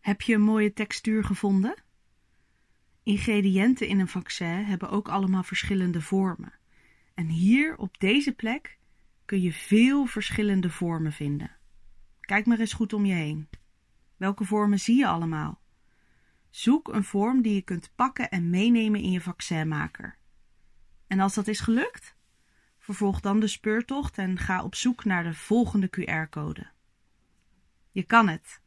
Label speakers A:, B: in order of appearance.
A: Heb je een mooie textuur gevonden? Ingrediënten in een vaccin hebben ook allemaal verschillende vormen. En hier op deze plek kun je veel verschillende vormen vinden. Kijk maar eens goed om je heen. Welke vormen zie je allemaal? Zoek een vorm die je kunt pakken en meenemen in je vaccinmaker. En als dat is gelukt, vervolg dan de speurtocht en ga op zoek naar de volgende QR-code. Je kan het!